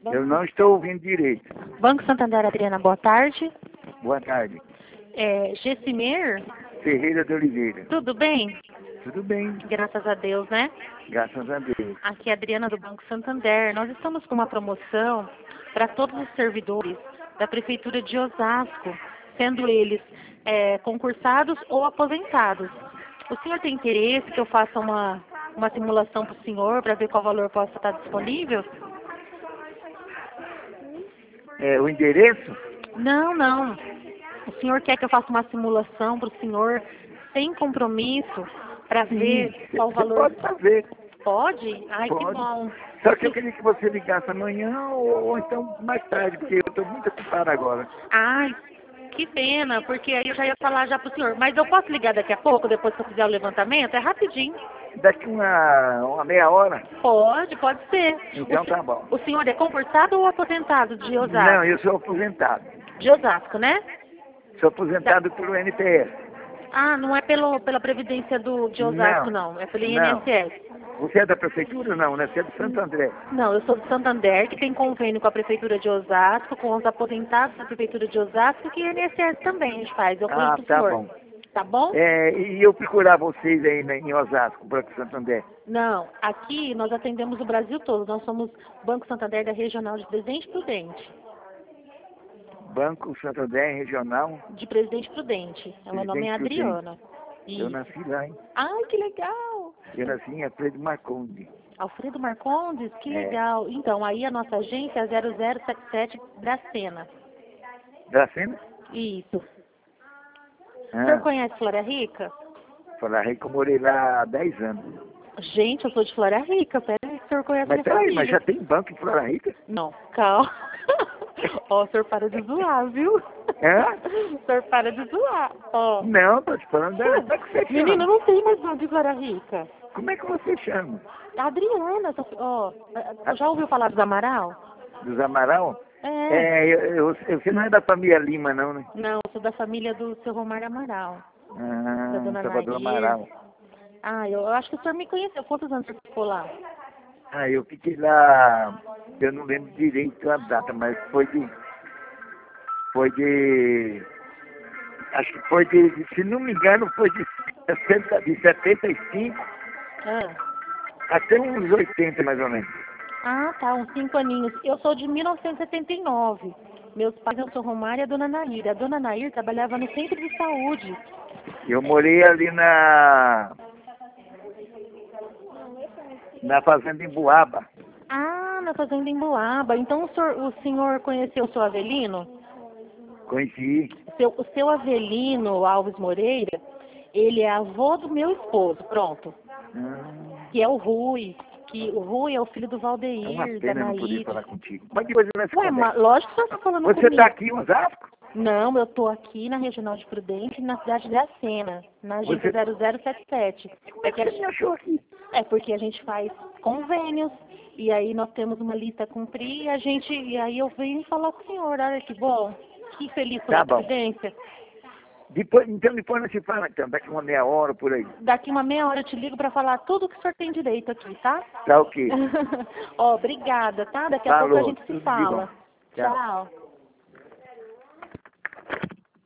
Eu não estou ouvindo direito. Banco Santander, Adriana, boa tarde. Boa tarde. Gessimer, Ferreira de Oliveira. tudo bem? Tudo bem, Graças a Deus, né? graças a Deus. Aqui é a Adriana do Banco Santander. Nós estamos com uma promoção para todos os servidores da Prefeitura de Osasco, sendo eles concursados ou aposentados. O senhor tem interesse que eu faça uma simulação para o senhor, para ver qual valor possa estar disponível? O endereço? Não, não. O senhor quer que eu faça uma simulação para o senhor sem compromisso para ver qual Você valor... pode fazer. Pode? Ai, que Pode. bom. Só que eu queria que você ligasse amanhã ou então mais tarde, porque eu estou muito ocupado agora. Ai, que pena, porque aí eu já ia falar já pro senhor. Mas eu posso ligar daqui a pouco, depois que eu fizer o levantamento? É rapidinho. Daqui uma meia hora? Pode ser. Então tá bom. O senhor é concursado ou aposentado de Osasco? Não, eu sou aposentado. De Osasco, né? Sou aposentado pelo NPS. Ah, não é pela Previdência de Osasco, não. É pelo Não. INSS. Você é da prefeitura? Não, né? Você é do Santo André. Não, eu sou de Santander, que tem convênio com a Prefeitura de Osasco, com os aposentados da Prefeitura de Osasco, que INSS também a gente faz. Eu conheço o Tá senhor. bom. Tá bom? E eu procurar vocês aí em Osasco, Banco Santander. Não, aqui nós atendemos o Brasil todo. Nós somos Banco Santander da Regional de Presidente Prudente. Banco Santander Regional. De Presidente Prudente. O meu nome é Presidente Prudente. Adriana. Eu Isso. nasci lá, hein? Ai, que legal! Eu nasci em Alfredo Marcondes. Alfredo Marcondes, que É. legal. Então, aí a nossa agência é 0077 Dracena. Dracena? Isso. O senhor Ah, conhece Flora Rica? Flora Rica, eu morei lá há 10 anos. Gente, eu sou de Flora Rica. Peraí, o senhor conhece Mas minha peraí, família. mas já tem banco em Flora Rica? Não, calma. Ó, o senhor para de zoar, viu? Hã? O senhor para de zoar. Ó. Não, tô te falando da... Como é que você chama? Menino, não tem mais banco de Flora Rica. Como é que você chama? A Adriana, ó. Já ouviu falar dos Amaral? Dos Amaral? É. Você não é da família Lima, não, né? Não, eu sou da família do seu Romário Amaral. Da dona Salvador Nair. Amaral. Ah, eu acho que o senhor me conheceu. Quantos anos você ficou lá? Eu fiquei lá, eu não lembro direito a data, mas acho que foi de, se não me engano, foi de 75 Ah. até uns 80, mais ou menos. Ah, tá, uns 5 aninhos. Eu sou de 1979. Meus pais, eu sou Romário e a dona Nair. A dona Nair trabalhava no centro de saúde. Eu morei ali na fazenda em Boaba. Ah, na fazenda em Boaba. Então o senhor conheceu o seu Avelino? Conheci. O seu Avelino Alves Moreira, ele é avô do meu esposo, pronto. Que é o Rui. Que o Rui é o filho do É uma Valdeir, da pena não poder Nair. falar contigo. Mas depois nós Ué, conversa. lógico que você está falando Você comigo. está aqui em Osasco? Não, eu estou aqui na Regional de Prudente, na cidade de Dracena, na agência 0077. Como é que você me achou aqui? É porque a gente faz convênios, e aí nós temos uma lista a cumprir, e aí eu venho falar com o senhor, olha que bom, que feliz Tá pela bom. Previdência. Depois nós se fala, então, daqui uma meia hora por aí. Daqui uma meia hora eu te ligo para falar tudo que o senhor tem direito aqui, tá? Tá ok. Ó, obrigada, tá? Daqui a pouco a Falou, gente se tudo de fala. bom. Tchau. Tchau.